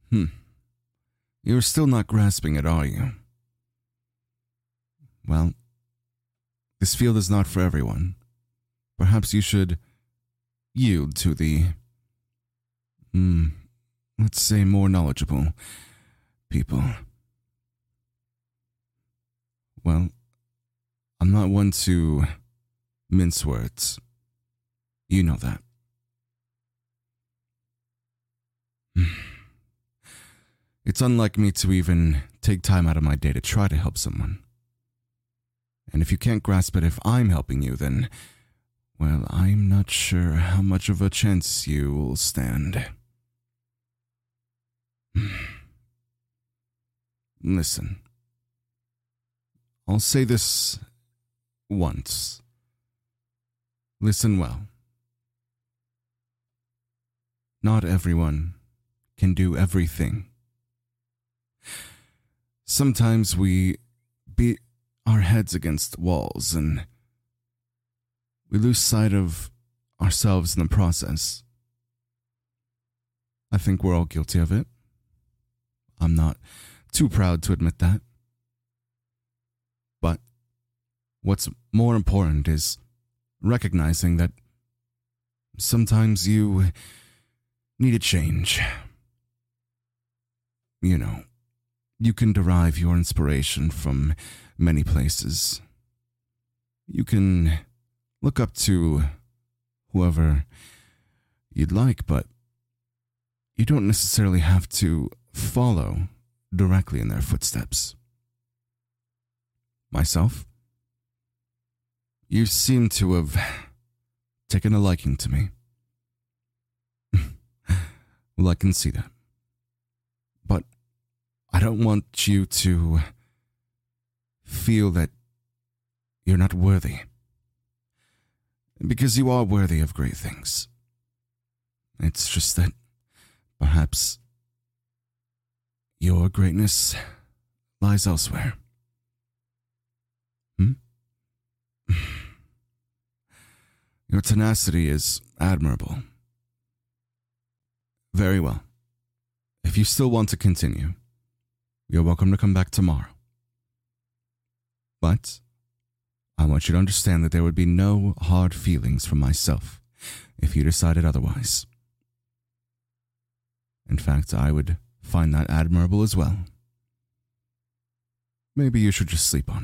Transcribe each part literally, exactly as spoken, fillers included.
Hmm. You're still not grasping it, are you? Well, this field is not for everyone. Perhaps you should yield to the, hmm, let's say more knowledgeable people. Well, I'm not one to mince words. You know that. It's unlike me to even take time out of my day to try to help someone. And if you can't grasp it if I'm helping you, then, well, I'm not sure how much of a chance you will stand. Listen. I'll say this once. Listen well. Not everyone can do everything. Sometimes we beat our heads against walls and we lose sight of ourselves in the process. I think we're all guilty of it. I'm not too proud to admit that. But what's more important is recognizing that sometimes you need a change. You know, you can derive your inspiration from many places. You can look up to whoever you'd like, but you don't necessarily have to follow directly in their footsteps. Myself, you seem to have taken a liking to me. Well, I can see that. But I don't want you to feel that you're not worthy. Because you are worthy of great things. It's just that perhaps your greatness lies elsewhere. Hmm? Your tenacity is admirable. Very well. If you still want to continue, you're welcome to come back tomorrow. But I want you to understand that there would be no hard feelings from myself if you decided otherwise. In fact, I would find that admirable as well. Maybe you should just sleep on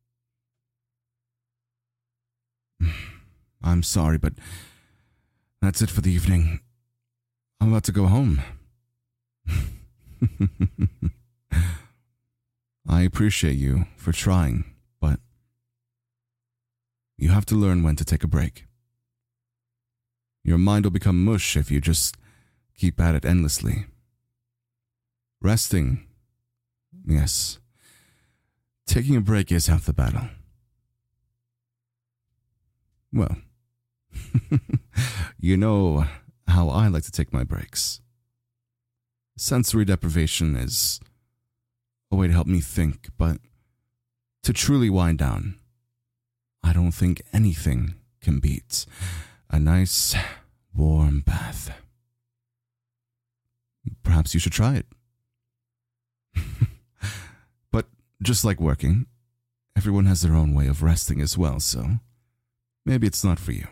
it. I'm sorry, but that's it for the evening. I'm about to go home. I appreciate you for trying, but you have to learn when to take a break. Your mind will become mush if you just keep at it endlessly. Resting, yes. Taking a break is half the battle. Well, you know how I like to take my breaks. Sensory deprivation is a way to help me think, but to truly wind down, I don't think anything can beat a nice, warm bath. Perhaps you should try it. But just like working, everyone has their own way of resting as well, so maybe it's not for you.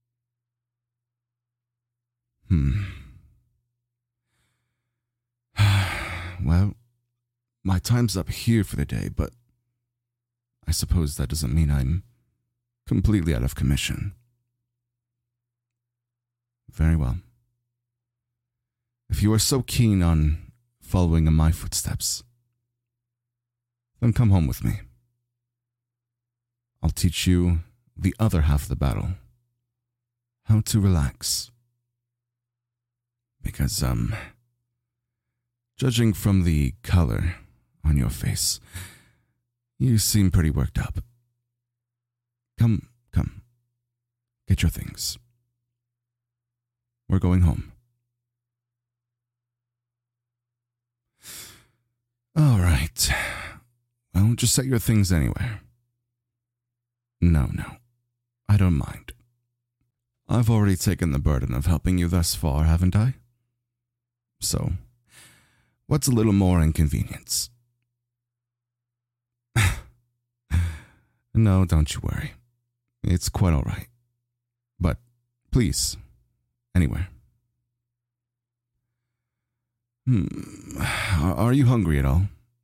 Hmm. Well, my time's up here for the day, but I suppose that doesn't mean I'm completely out of commission. Very well. If you are so keen on following in my footsteps, then come home with me. I'll teach you the other half of the battle, how to relax. Because, um, judging from the color on your face, you seem pretty worked up. Come, come, get your things. We're going home. All right. Well, just set your things anywhere. No, no, I don't mind. I've already taken the burden of helping you thus far, haven't I? So, What's a little more inconvenience? No, don't you worry. It's quite all right. But please, anywhere. Hmm. Are you hungry at all?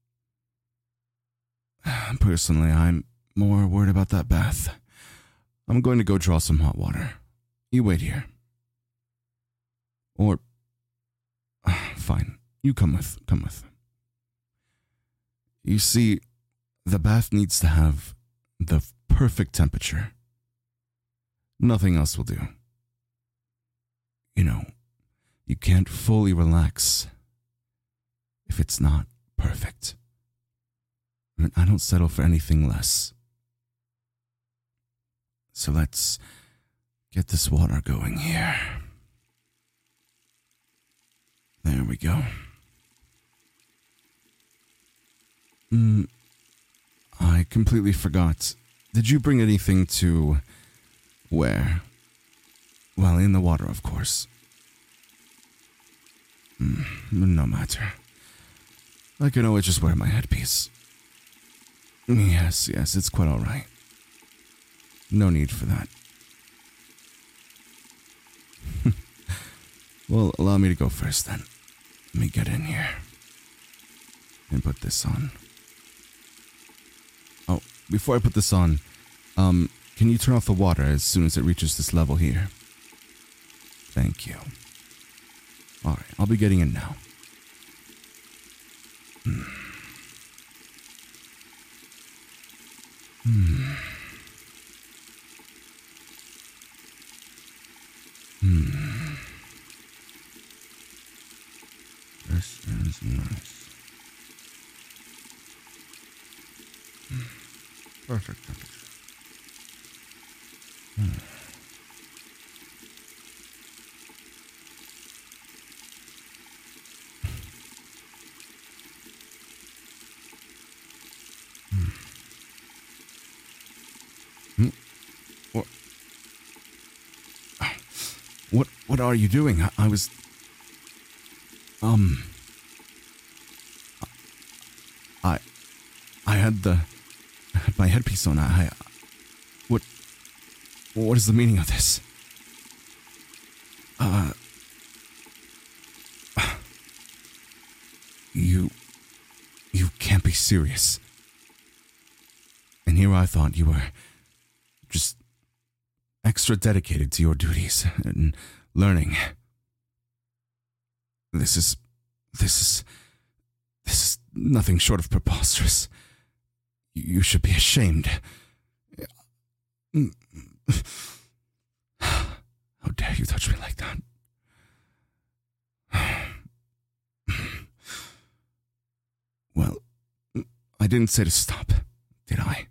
Personally, I'm more worried about that bath. I'm going to go draw some hot water. You wait here. Or, fine, you come with, come with. You see, the bath needs to have the perfect temperature. Nothing else will do. You know, you can't fully relax if it's not perfect. And I don't settle for anything less. So let's get this water going here. There we go. Mm, I completely forgot. Did you bring anything to wear? Well, in the water, of course. Mm, no matter. I can always just wear my headpiece. Yes, yes, it's quite all right. No need for that. Well, allow me to go first then. Let me get in here and put this on. Oh, before I put this on, um, can you turn off the water as soon as it reaches this level here? Thank you. Alright, I'll be getting in now. Hmm. Hmm. Hmm. This is nice. Hmm. Perfect temperature. Hmm. Hmm. Hmm. What? What? What are you doing? I, I was. Um. I. I had the. My headpiece on. I. What. What is the meaning of this? Uh. You. You can't be serious. And here I thought you were just extra dedicated to your duties and learning. This is, this is, this is nothing short of preposterous. You should be ashamed. How dare you touch me like that? Well, I didn't say to stop, did I?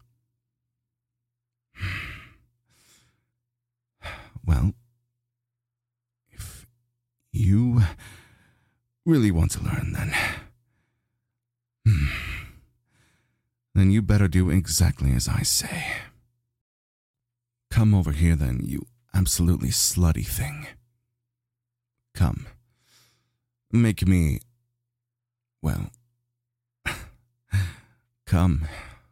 Well, if you really want to learn, then... then you better do exactly as I say. Come over here, then, you absolutely slutty thing. Come. Make me... well... come.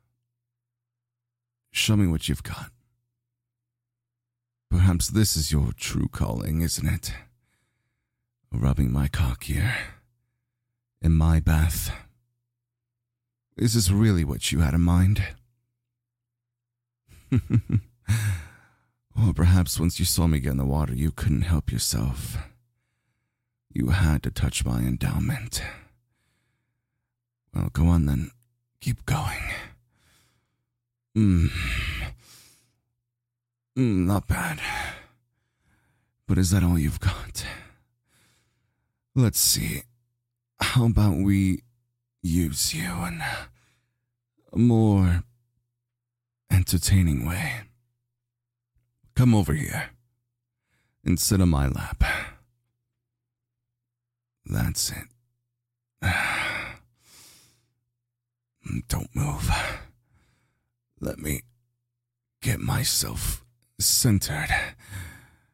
Show me what you've got. Perhaps this is your true calling, isn't it? Rubbing my cock here. In my bath. Is this really what you had in mind? Or perhaps once you saw me get in the water, you couldn't help yourself. You had to touch my endowment. Well, go on then. Keep going. Mmm. Mm, not bad. But is that all you've got? Let's see. How about we use you in a more entertaining way? Come over here and sit on my lap. That's it. Don't move. Let me get myself centered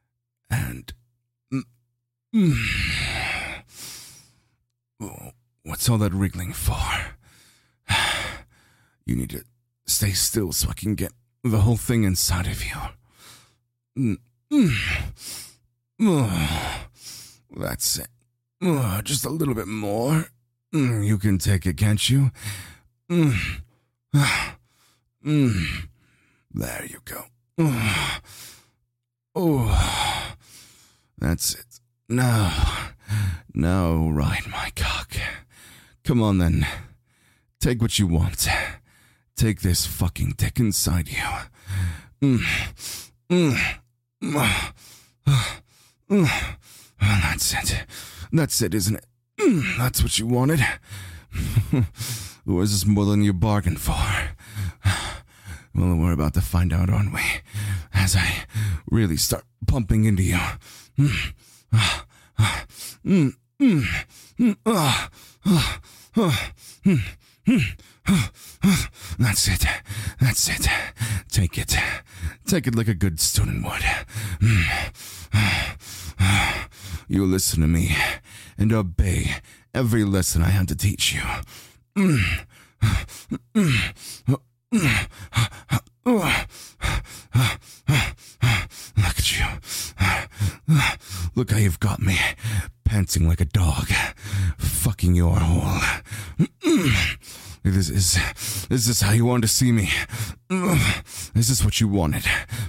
and... what's what's all that wriggling for? You need to stay still so I can get the whole thing inside of you. That's it. Just a little bit more. You can take it, can't you? There you go. Oh, that's it. Now, now ride my cock. Come on then. Take what you want. Take this fucking dick inside you. Mm. Mm. Mm. That's it. That's it, isn't it? Mm. That's what you wanted. Or is this more than you bargained for? Well, we're about to find out, aren't we? As I really start pumping into you. Mm. Mm. Mm. Mm. Uh. Uh. Uh. Mm. Mm. That's it. That's it. Take it. Take it like a good student would. You listen to me and obey every lesson I had to teach you. Look at you. Look how you've got me, panting like a dog, fucking your hole. Is, is, is this how you wanted to see me? Is this what you wanted?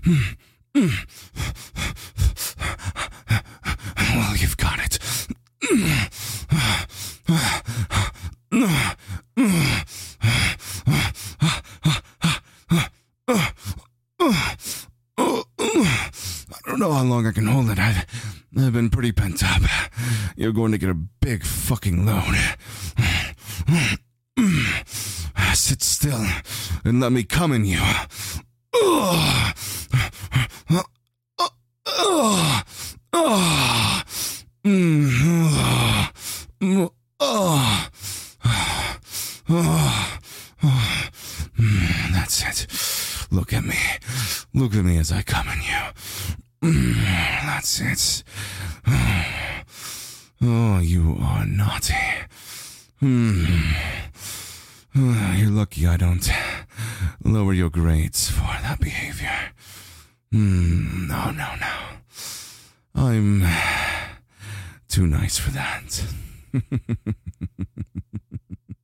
Well, you've got it. I don't know how long I can hold it. I've, I've been pretty pent up. You're going to get a big fucking load. Sit still and let me come in you. Oh, oh, oh, oh, oh, oh, oh. That's it. Look at me. Look at me as I come in you. That's it. Oh, you are naughty. You're lucky I don't lower your grades for that behavior. No, no, no. I'm too nice for that.